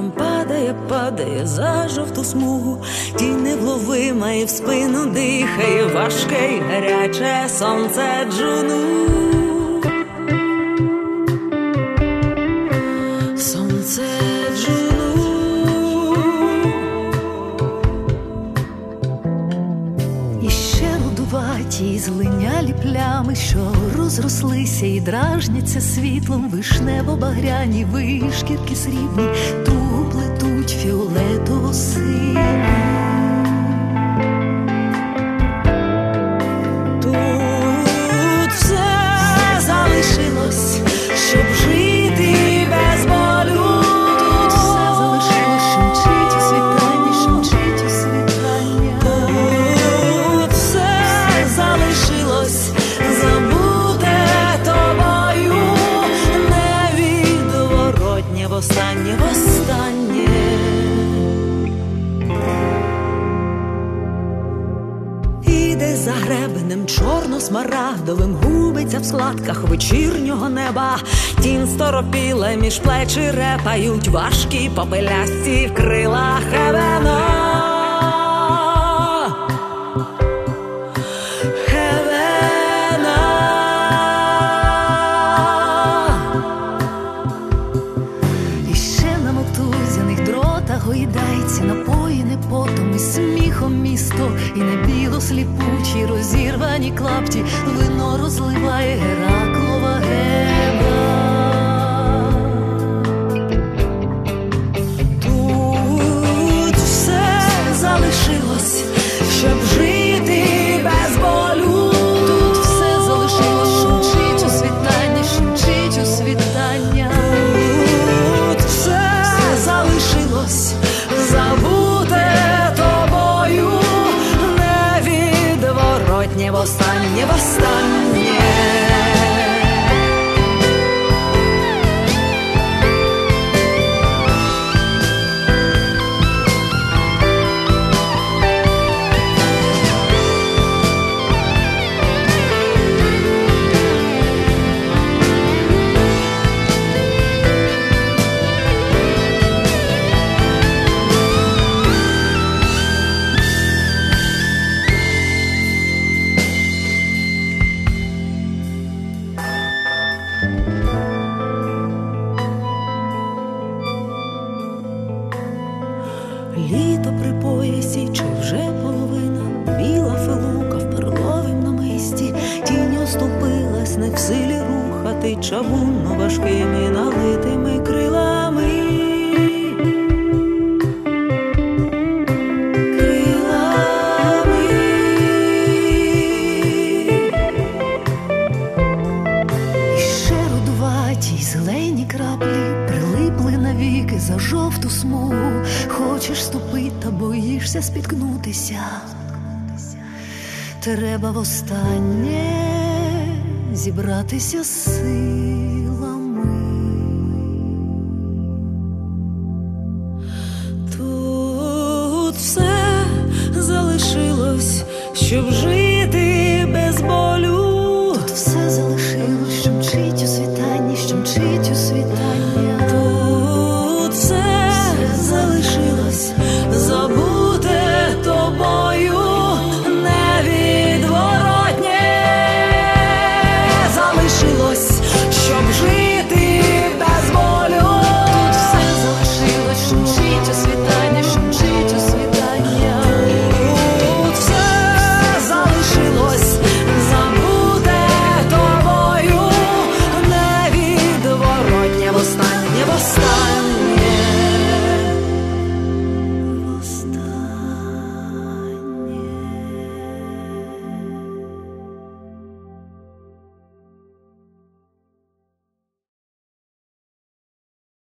там падає, падає за жовту смугу, тінь невловима і в спину дихає важке й гаряче сонце джуну. Сонце джуну. І ще рудуваті злинялі плями, що розрослися і дражняться світлом, вишнево-багряні вишкірки срібні туго плетуть фіолетово-сині. Тут все залишилось, щоб жити без болю. Тут все залишилось, шумчить у світанні, шумчить у світанні. Тут все залишилось, забуде тобою, невідворотнє востаннє, востаннє. Іде за гребенем чорно-смарагдовим, губиться в складках вечірнього неба. Тінь сторопіла, між плечі репають важкі попелясті в крилах Хевена. Хевена. І ще на мотузяних дротах гойдається, напоїне потом і сміхом місто, і на біло сліпучі розірвані клапті вино розливає Гераклова Геба. Тут все залишилось, щоб жити без болю. Тут все залишилось, шумчить у світанні, шумчить у світання. Тут все залишилось, забуде тобою, невідворотнє востаннє, востаннє. Літо при поясі, чи вже половина, біла филука в перловім намисті, тінь оступилась, не в силі рухати чавунно важкими налитими крилами. Крилами. І ще рудуваті й зелені краплі прилипли навіки за жовту смугу. Хочеш ступити, та боїшся спіткнутися. Треба востаннє зібратися силами. Тут все залишилось, щоб жити